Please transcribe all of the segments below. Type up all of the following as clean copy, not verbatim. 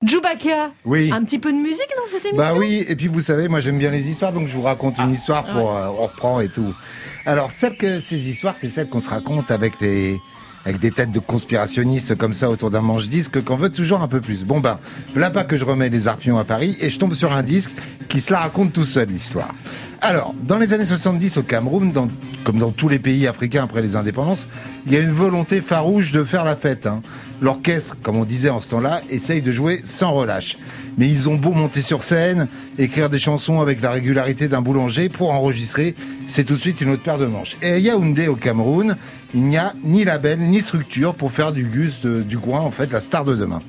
Chewbacca, Oui. un petit peu de musique dans cette émission? Bah oui, et puis vous savez, moi j'aime bien les histoires, donc je vous raconte une histoire pour on reprend et tout. Alors ces histoires, c'est celles qu'on se raconte avec des têtes de conspirationnistes comme ça autour d'un manche-disque qu'on veut toujours un peu plus. Bon ben, là pas que je remets les arpions à Paris et je tombe sur un disque qui se la raconte tout seul l'histoire. Alors, dans les années 70 au Cameroun, comme dans tous les pays africains après les indépendances, il y a une volonté farouche de faire la fête. L'orchestre, comme on disait en ce temps-là, essaye de jouer sans relâche. Mais ils ont beau monter sur scène, écrire des chansons avec la régularité d'un boulanger, pour enregistrer, c'est tout de suite une autre paire de manches. Et à Yaoundé, au Cameroun, il n'y a ni label, ni structure pour faire du Gus du coin, en fait, la star de demain.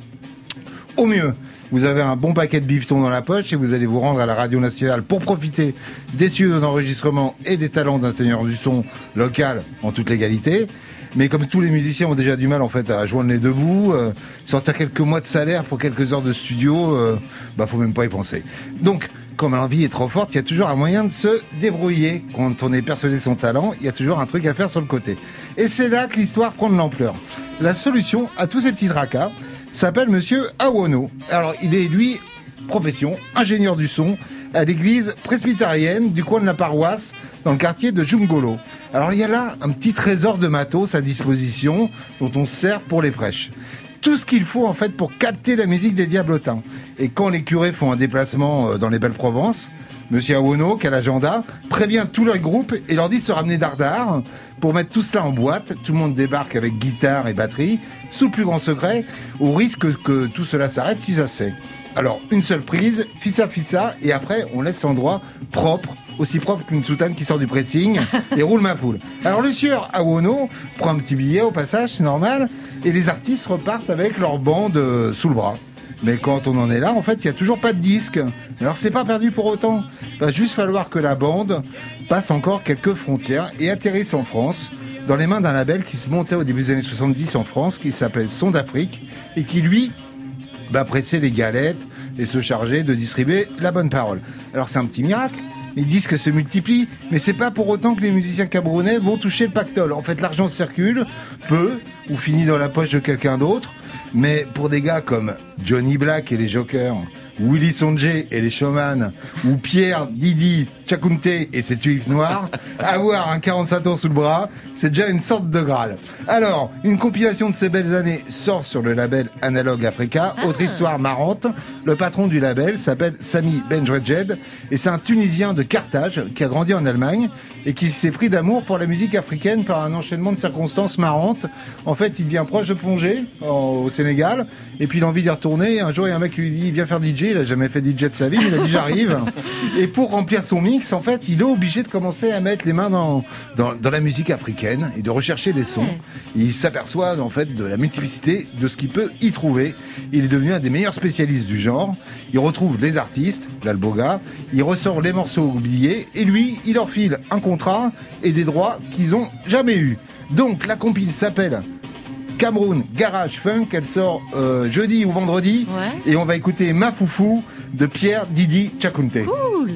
Au mieux, vous avez un bon paquet de bifetons dans la poche et vous allez vous rendre à la radio nationale pour profiter des studios d'enregistrement et des talents d'ingénieur du son local en toute légalité. Mais comme tous les musiciens ont déjà du mal en fait à joindre les deux bouts, sortir quelques mois de salaire pour quelques heures de studio, faut même pas y penser. Donc, comme l'envie est trop forte, il y a toujours un moyen de se débrouiller. Quand on est persuadé de son talent, il y a toujours un truc à faire sur le côté. Et c'est là que l'histoire prend de l'ampleur. La solution à tous ces petits tracas s'appelle Monsieur Awono. Alors, il est, lui, profession, ingénieur du son, à l'église presbytérienne du coin de la paroisse, dans le quartier de Jungolo. Alors, il y a là un petit trésor de matos à disposition, dont on se sert pour les prêches. Tout ce qu'il faut, en fait, pour capter la musique des diablotins. Et quand les curés font un déplacement dans les belles Provences, Monsieur Awono, qui a l'agenda, prévient tout leur groupe et leur dit de se ramener dardard pour mettre tout cela en boîte. Tout le monde débarque avec guitare et batterie, sous le plus grand secret, au risque que tout cela s'arrête si ça sait. Alors, une seule prise, fissa, et après, on laisse l'endroit propre, aussi propre qu'une soutane qui sort du pressing, et roule ma poule. Alors, le sieur Awono prend un petit billet au passage, c'est normal, et les artistes repartent avec leur bande sous le bras. Mais quand on en est là, en fait, il n'y a toujours pas de disque. Alors, c'est pas perdu pour autant. Il va juste falloir que la bande passe encore quelques frontières et atterrisse en France, dans les mains d'un label qui se montait au début des années 70 en France, qui s'appelle Son d'Afrique, et qui, lui, va presser les galettes et se charger de distribuer la bonne parole. Alors, c'est un petit miracle. Les disques se multiplient, mais c'est pas pour autant que les musiciens camerounais vont toucher le pactole. En fait, l'argent circule, peu, ou finit dans la poche de quelqu'un d'autre. Mais pour des gars comme Johnny Black et les Jokers, Willy Sonjé et les Showman, ou Pierre Didi Tchakounte et ses tulipes noires, avoir un 45 tours sous le bras, c'est déjà une sorte de Graal. Alors, une compilation de ces belles années sort sur le label Analog Africa. Autre histoire marrante, le patron du label s'appelle Sami Benjedjed et c'est un Tunisien de Carthage qui a grandi en Allemagne et qui s'est pris d'amour pour la musique africaine par un enchaînement de circonstances marrantes. En fait, il devient proche de Plongée au Sénégal et puis il a envie d'y retourner. Un jour, il y a un mec qui lui dit viens faire DJ. Il a jamais fait DJ de sa vie, mais il a dit j'arrive. Et pour remplir son mix, en fait, il est obligé de commencer à mettre les mains dans la musique africaine et de rechercher des sons. Et il s'aperçoit en fait de la multiplicité de ce qu'il peut y trouver. Il est devenu un des meilleurs spécialistes du genre. Il retrouve les artistes, là le beau gars, il ressort les morceaux oubliés et lui, il leur file un contrat et des droits qu'ils ont jamais eu. Donc la compile s'appelle Cameroun Garage Funk, elle sort jeudi ou vendredi, et on va écouter Ma Foufou de Pierre Didi Tchakounte. Cool.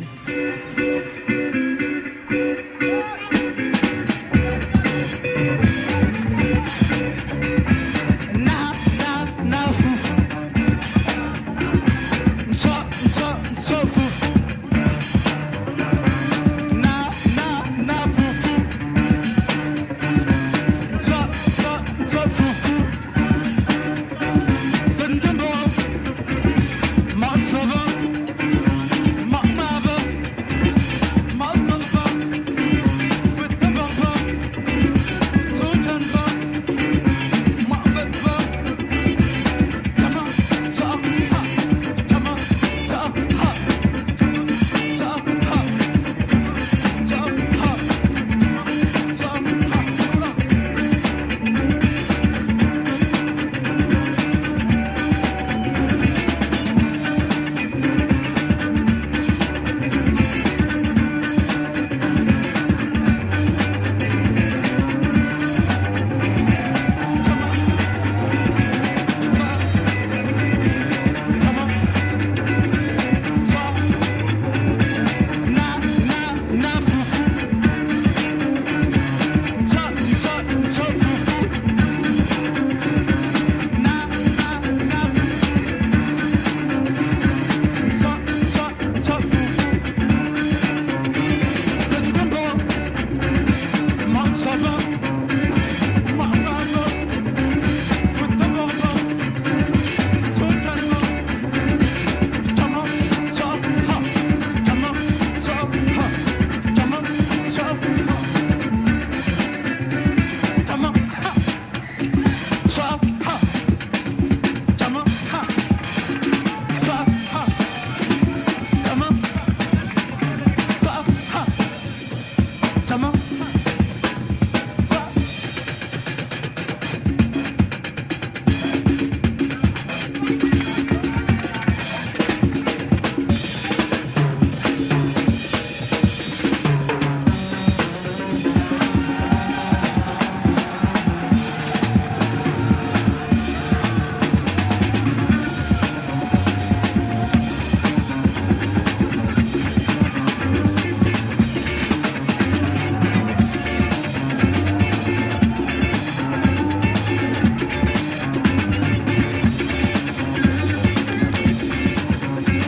Monsover,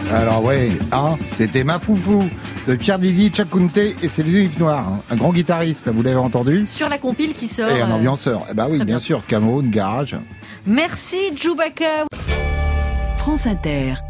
Alors ouais, c'était Ma Foufou de Pierre Didi Tchakounte et c'est le Livre Noir, un grand guitariste, vous l'avez entendu. Sur la compile qui sort. Et un ambianceur. Bah oui, bien sûr, Cameroun, Garage. Merci Chewbacca. France Inter.